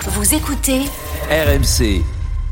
Vous écoutez RMC.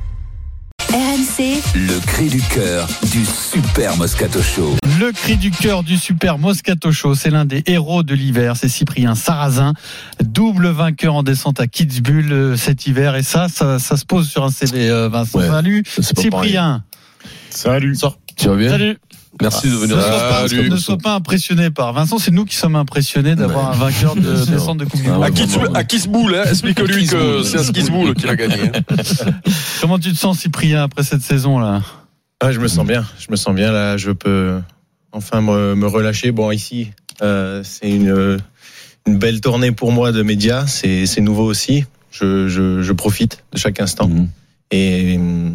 RMC, Le cri du cœur du Super Moscato Show. Le cri du cœur du Super Moscato Show, c'est l'un des héros de l'hiver, c'est Cyprien Sarrazin, double vainqueur en descente à Kitzbühel cet hiver, et ça se pose sur un CV, Vincent. Ouais, salut Cyprien. Salut. Tu vas bien? Salut. Merci de venir. Ne sois pas impressionné par Vincent, c'est nous qui sommes impressionnés d'avoir un vainqueur de descente de Coupe du Monde. À Kitzbühel, explique-lui que c'est à Kitzbühel qu'il a gagné. Comment tu te sens, Cyprien, après cette saison-là? Je me sens bien là, je peux enfin me relâcher. Bon, ici, c'est une belle tournée pour moi de médias, c'est nouveau aussi. Je profite de chaque instant. Et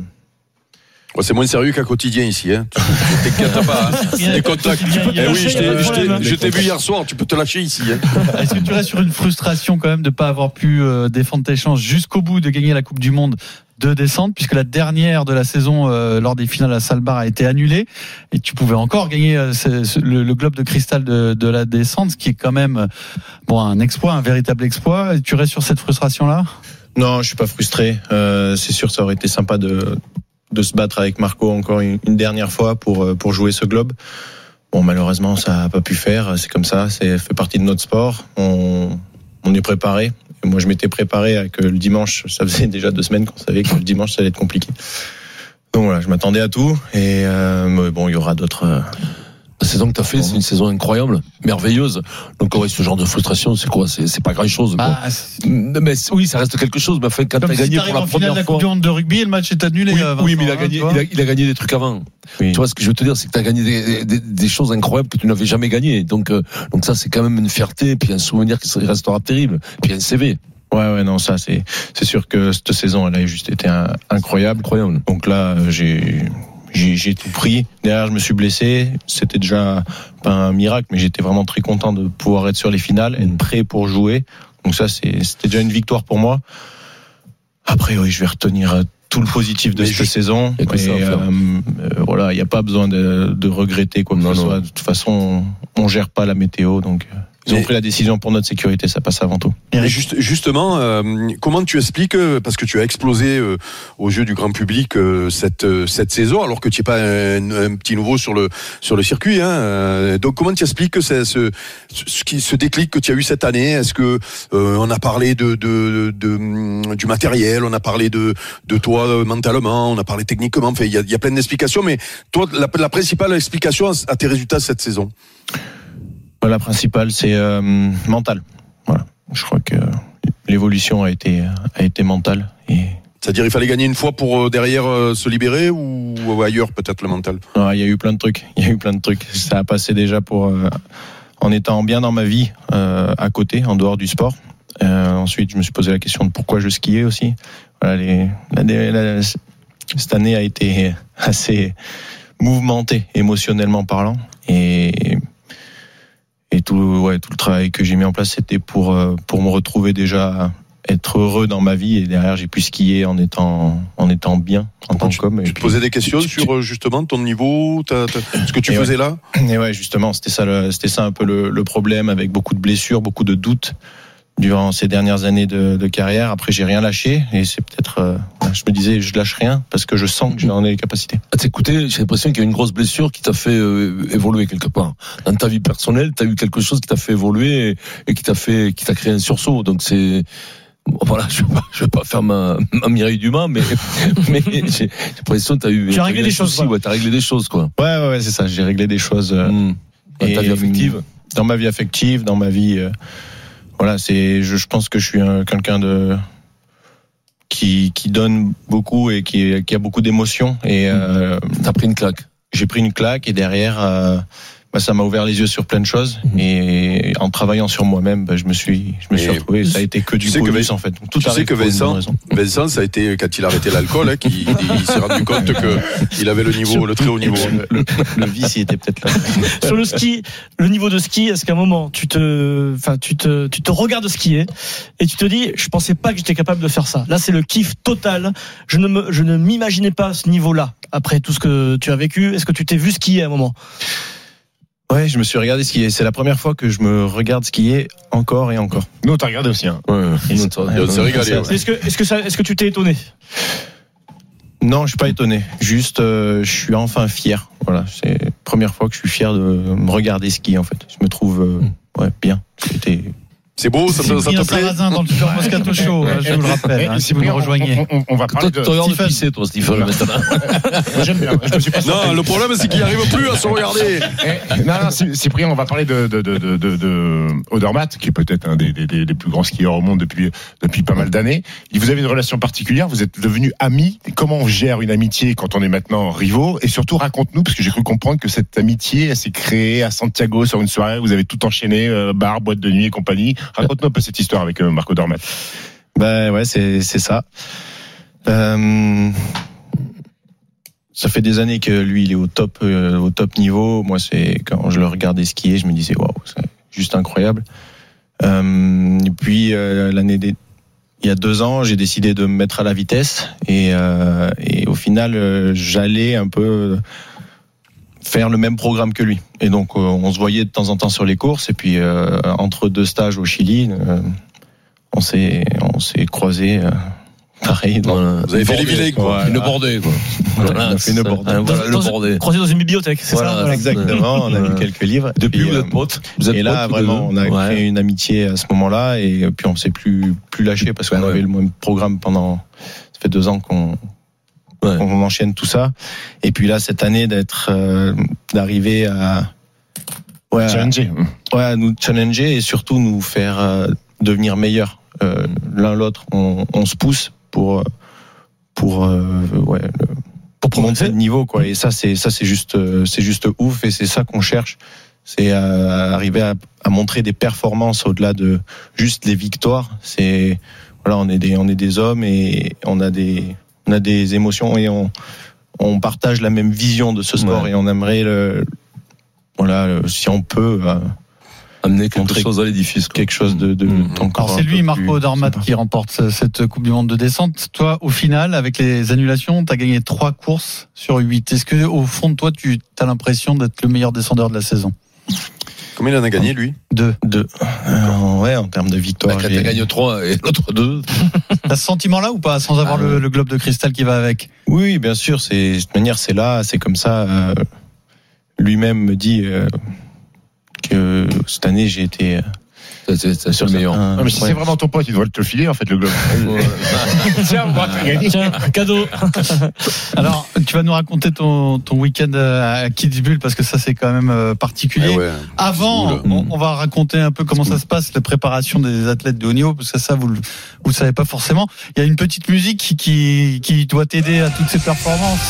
c'est moins sérieux qu'à quotidien ici. Hein. Tu t'inquiètes pas. Les contacts. Je t'ai vu hier soir. Tu peux te lâcher ici. Hein. Est-ce que tu restes sur une frustration quand même de ne pas avoir pu défendre tes chances jusqu'au bout de gagner la Coupe du Monde de descente, puisque la dernière de la saison lors des finales à Saalbard a été annulée et tu pouvais encore gagner le globe de cristal de la descente, ce qui est quand même un exploit, un véritable exploit. Et tu restes sur cette frustration-là? Non, je suis pas frustré. C'est sûr, ça aurait été sympa de se battre avec Marco encore une dernière fois pour jouer ce globe. Bon, malheureusement, ça n'a pas pu faire. C'est comme ça, ça fait partie de notre sport. On est préparé. Et moi, je m'étais préparé avec le dimanche. Ça faisait déjà 2 semaines qu'on savait que le dimanche, ça allait être compliqué. Donc voilà, je m'attendais à tout. Et mais bon, il y aura d'autres. La saison que tu as fait, c'est une saison incroyable, merveilleuse. Donc, ce genre de frustration, c'est quoi? C'est pas grand chose. Mais oui, ça reste quelque chose. Mais enfin, quand tu as gagné pour la première fois. La Coupe du Monde de rugby, le match est annulé. Oui, mais il a gagné des trucs avant. Oui. Tu vois, ce que je veux te dire, c'est que tu as gagné des choses incroyables que tu n'avais jamais gagnées. Donc ça, c'est quand même une fierté, puis un souvenir qui restera terrible, puis un CV. Ouais, non, ça, c'est sûr que cette saison, elle a juste été incroyable. Donc là, j'ai tout pris. Derrière, je me suis blessé. C'était déjà pas un miracle, mais j'étais vraiment très content de pouvoir être sur les finales, être prêt pour jouer. Donc ça, c'était déjà une victoire pour moi. Après, oui, je vais retenir tout le positif de cette saison. Et voilà, il n'y a pas besoin de regretter quoi que ce soit. De toute façon, on gère pas la météo, donc. Ils ont pris la décision pour notre sécurité, ça passe avant tout. Et justement, comment tu expliques, parce que tu as explosé aux yeux du grand public cette saison, alors que tu n'es pas un petit nouveau sur le circuit. Hein. Donc comment tu expliques ce déclic que tu as eu cette année? Est-ce que on a parlé du matériel, on a parlé de toi mentalement, on a parlé techniquement. Enfin, il y a plein d'explications, mais toi, la principale explication à tes résultats cette saison? La principale, c'est mental. Voilà. Je crois que l'évolution a été mentale. C'est-à-dire, il fallait gagner une fois pour derrière se libérer ou ailleurs peut-être le mental? Non, il y a eu plein de trucs. Ça a passé déjà en étant bien dans ma vie à côté, en dehors du sport. Ensuite, je me suis posé la question de pourquoi je skiais aussi. Voilà, cette année a été assez mouvementée émotionnellement parlant et tout le travail que j'ai mis en place, c'était pour me retrouver déjà, être heureux dans ma vie, et derrière j'ai pu skier en étant bien en tant qu'homme. Tu te posais des questions sur justement ton niveau, ce que tu faisais là? Et ouais, justement, c'était ça un peu le problème, avec beaucoup de blessures, beaucoup de doutes durant ces dernières années de carrière. Après, j'ai rien lâché, et c'est peut-être, je me disais, je lâche rien parce que je sens que j'en ai les capacités. À t'écouter, j'ai l'impression qu'il y a une grosse blessure qui t'a fait évoluer quelque part. Dans ta vie personnelle, t'as eu quelque chose qui t'a fait évoluer et qui t'a créé un sursaut. Donc voilà, je vais pas faire ma Mireille Dumas, mais j'ai l'impression que t'as eu. Tu as réglé des choses. Ouais, t'as réglé des choses, quoi. Ouais, c'est ça. J'ai réglé des choses. Dans ta vie affective. Dans ma vie affective, dans ma vie. Voilà, je pense que je suis quelqu'un qui donne beaucoup et qui a beaucoup d'émotions. Et t'as pris une claque. J'ai pris une claque, et derrière, ça m'a ouvert les yeux sur plein de choses. Et en travaillant sur moi-même, je me suis retrouvé. Ça a été que du bonus, en fait. Donc, tout arrive pour une bonne raison. Vincent, ça a été quand il a arrêté l'alcool, qu'il s'est rendu compte qu'il avait le très haut niveau. Le vice, il était peut-être là. Sur le ski, le niveau de ski, est-ce qu'à un moment, tu te regardes skier et tu te dis, je pensais pas que j'étais capable de faire ça. Là, c'est le kiff total. Je ne m'imaginais pas ce niveau-là. Après tout ce que tu as vécu, est-ce que tu t'es vu skier à un moment? Ouais, je me suis regardé skier. C'est la première fois que je me regarde skier encore et encore. Nous, on t'a regardé aussi. Hein. On s'est régalé. Ouais. Est-ce que tu t'es étonné? Non, je suis pas étonné. Juste, je suis enfin fier. Voilà, c'est la première fois que je suis fier de me regarder skier en fait. Je me trouve bien. C'est beau, ça te plaît? Sarrazin dans le Super Moscato Show, je vous le rappelle. Si vous nous rejoignez. On va parler de. Tu regardes pisser, toi, Stephen, maintenant. Moi, j'aime bien. Je me suis pas Non, le problème, c'est qu'il n'arrive plus à se regarder. Non, Cyprien, on va parler de Odermatt, qui est peut-être un des plus grands skieurs au monde depuis pas mal d'années. Vous avez une relation particulière, vous êtes devenus amis. Comment on gère une amitié quand on est maintenant rivaux? Et surtout, raconte-nous, parce que j'ai cru comprendre que cette amitié, elle s'est créée à Santiago sur une soirée, vous avez tout enchaîné, bar, boîte de nuit et compagnie. Raconte-nous un peu cette histoire avec Marc Odermatt. Ben ouais, c'est ça. Ça fait des années que lui, il est au top niveau. Moi, c'est quand je le regardais skier, je me disais waouh, c'est juste incroyable. Et puis il y a 2 ans, j'ai décidé de me mettre à la vitesse et au final, j'allais un peu faire le même programme que lui. Et donc, on se voyait de temps en temps sur les courses. Et puis, entre 2 stages au Chili, on s'est croisés. Pareil. Vous avez fait les vilains, quoi. Voilà. Une bordée, quoi. Voilà, on a fait une bordée. Croisé dans une bibliothèque, c'est Voilà, ça? Voilà. Exactement. On a lu quelques livres. Depuis, puis, vous êtes potes. Et là, vraiment, on a créé une amitié à ce moment-là. Et puis, on s'est plus lâché parce qu'on avait le même programme pendant. Ça fait 2 ans qu'on enchaîne tout ça. Et puis là, cette année, d'arriver à Challenger. à nous challenger et surtout nous faire devenir meilleurs. L'un l'autre, on se pousse pour monter le niveau, quoi. Et ça, c'est juste ouf. Et c'est ça qu'on cherche. C'est arriver à montrer des performances au-delà de juste les victoires. C'est voilà, on est des hommes et on a des émotions et on partage la même vision de ce sport et on aimerait si on peut amener quelque chose à l'édifice, quelque chose de Alors c'est lui, Marco Odermatt, qui remporte cette Coupe du Monde de descente. Toi, au final, avec les annulations, tu as gagné 3 courses sur 8. Est-ce que au fond de toi, tu as l'impression d'être le meilleur descendeur de la saison? Combien il en a gagné, lui? 2. Ouais, en termes de victoire. T'as gagné 3 et l'autre 2. T'as ce sentiment-là ou pas, sans avoir le globe de cristal qui va avec? Oui, bien sûr. De toute manière, c'est là, c'est comme ça. Lui-même me dit que cette année, j'ai été. C'est le meilleur. Mais si c'est vraiment ton pote, il doit te le filer, en fait, le globe. Tiens, Cadeau. Alors, tu vas nous raconter ton week-end à Kitzbühel, parce que ça, c'est quand même particulier. Avant, on va raconter un peu comment ça se passe, la préparation des athlètes de haut niveau, parce que ça, vous le savez pas forcément. Il y a une petite musique qui doit t'aider à toutes ces performances.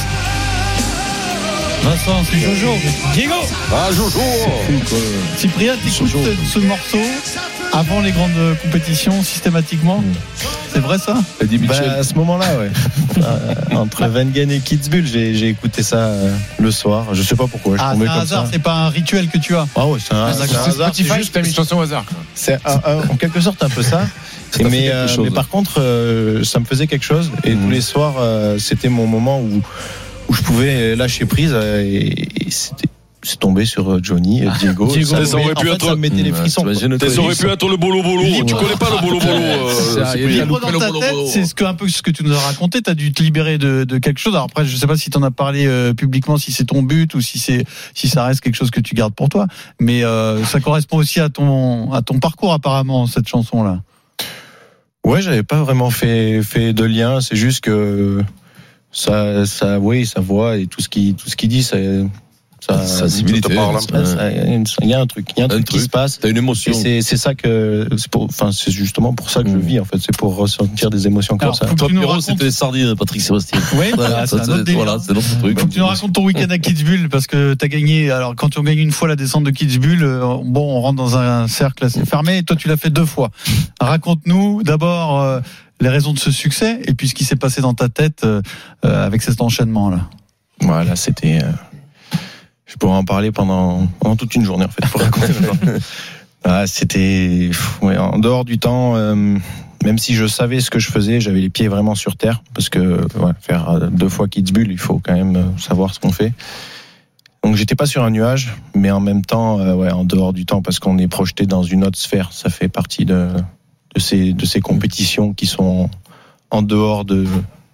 Vincent, c'est Jojo. Diego. Ah, Jojo. Cyprien, t'écoutes ce morceau avant les grandes compétitions systématiquement? C'est vrai ça? À ce moment-là, ouais. Entre Wengen et Kitzbühel, j'ai écouté ça le soir. Je sais pas pourquoi. C'est un hasard, c'est pas un rituel que tu as? Ah ouais, c'est un hasard. Spotify, c'est juste t'as mis une chanson au hasard. C'est en quelque sorte un peu ça. Mais par contre, ça me faisait quelque chose. Et tous les soirs, c'était mon moment où je pouvais lâcher prise et c'est tombé sur Johnny et Diego. Ça aurait pu être. Ça me mettait les frissons. Ça aurait pu être le bolo-bolo. Tu connais pas le bolo-bolo. Libre dans ta tête, c'est un peu ce que tu nous as raconté. Tu as dû te libérer de quelque chose. Alors après, je sais pas si tu en as parlé publiquement, si c'est ton but ou si ça reste quelque chose que tu gardes pour toi. Mais ça correspond aussi à ton parcours apparemment, cette chanson-là. Ouais, j'avais pas vraiment fait de lien. C'est juste que sa voix et tout ce qu'il dit, ça sensibilité. Il y a un truc qui se passe. T'as une émotion. Et c'est ça que, c'est justement pour ça que je vis, en fait. C'est pour ressentir des émotions comme ça. Toi, Pierrot, c'était les sardines, Patrick Sébastien. Oui, c'est un autre délire. Voilà, c'est notre truc. Faut que tu nous racontes ton week-end à Kitzbühel, parce que t'as gagné. Alors, quand on gagne une fois la descente de Kitzbühel, on rentre dans un cercle assez fermé. Et toi, tu l'as fait 2 fois. Raconte-nous d'abord les raisons de ce succès et puis ce qui s'est passé dans ta tête avec cet enchaînement-là. Voilà, c'était. Je pourrais en parler pendant toute une journée, en fait, pour raconter. C'était en dehors du temps. Même si je savais ce que je faisais, j'avais les pieds vraiment sur terre, parce que faire 2 fois Kitzbühel, il faut quand même savoir ce qu'on fait. Donc j'étais pas sur un nuage, mais en même temps, en dehors du temps, parce qu'on est projeté dans une autre sphère. Ça fait partie de ces compétitions qui sont en dehors de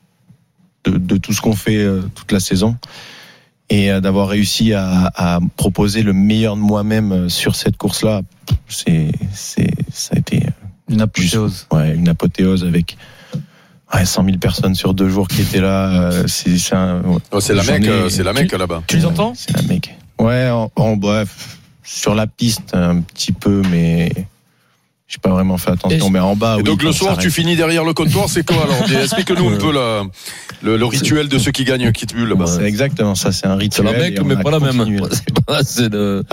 tout ce qu'on fait toute la saison. Et d'avoir réussi à proposer le meilleur de moi-même sur cette course-là, ça a été une apothéose. Une apothéose avec 100 000 personnes sur 2 jours qui étaient là. C'est la Mecque là-bas. Tu les entends? C'est la Mecque. Ouais, en bref, sur la piste un petit peu, mais j'ai pas vraiment fait attention. Mais en bas, et donc le soir, tu finis derrière le comptoir, c'est quoi alors? Explique-nous un peu le rituel de ceux qui gagnent Kit Bull là-bas. C'est exactement ça, c'est un rituel. C'est la Mecque, mais pas la même. C'est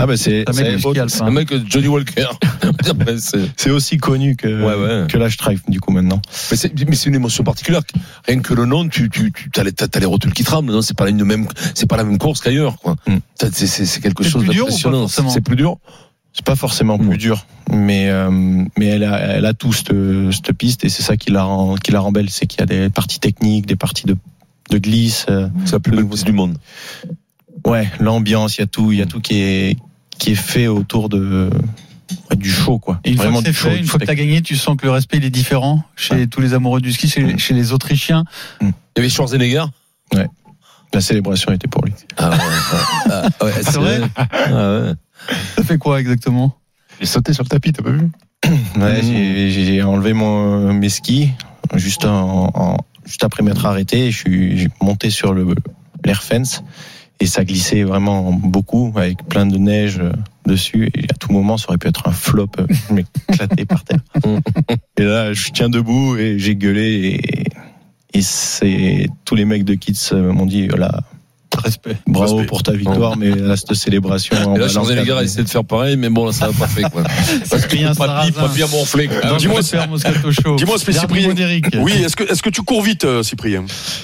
le mec Johnny Walker. C'est aussi connu que la Strife du coup maintenant. Mais c'est une émotion particulière. Rien que le nom, tu t'as les rotules qui tremblent. Non, c'est pas la même course qu'ailleurs, quoi. C'est quelque chose d'impressionnant. C'est plus dur. C'est pas forcément plus dur, mais elle a tout cette piste, et c'est ça qui la rend belle, c'est qu'il y a des parties techniques, des parties de glisse. C'est la plus belle piste du monde. Ouais, l'ambiance, il y a tout qui est fait autour du show, quoi. Et une fois que c'est fait, une fois que t'as gagné, tu sens que le respect il est différent chez tous les amoureux du ski, chez les Autrichiens. Il y avait Schwarzenegger. Ouais. La célébration était pour lui. Ah ouais. C'est vrai. Ouais. Ça fait quoi exactement? Il sautait sur le tapis, t'as pas vu? Ouais, j'ai enlevé mes skis juste après m'être arrêté. J'ai monté sur l'air fence et ça glissait vraiment beaucoup avec plein de neige dessus. Et à tout moment, ça aurait pu être un flop, je m'éclatais par terre. Et là, je tiens debout et j'ai gueulé et c'est tous les mecs de Kids m'ont dit là. Respect. Bravo pour ta victoire, mais là, cette célébration. Et là, Schwarzenegger a essayé de faire pareil, mais bon, là, ça n'a pas fait, quoi. Parce que pas bien gonflé, quoi. Dis-moi, Cyprien. Oui, Oui, est-ce que tu cours vite, Cyprien?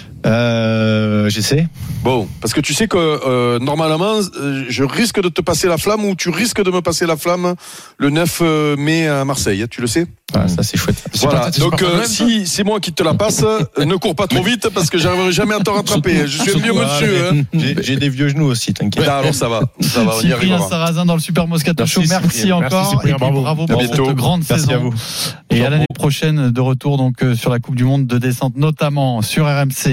J'essaie. Bon, parce que tu sais que normalement, je risque de te passer la flamme, ou tu risques de me passer la flamme le 9 mai à Marseille, tu le sais? Ah, ça c'est chouette. Voilà, donc si c'est moi qui te la passe, ne cours pas trop vite parce que j'arriverai jamais à te rattraper. Je suis un vieux monsieur. J'ai des vieux genoux aussi, t'inquiète. Alors ça va, on y Cyprien arrivera. Sarrazin dans le Super Moscato Show. Merci encore. Cyprien, Et puis, bravo pour cette grande Merci saison. à vous. Et à l'année prochaine de retour donc sur la Coupe du Monde de descente, notamment sur RMC.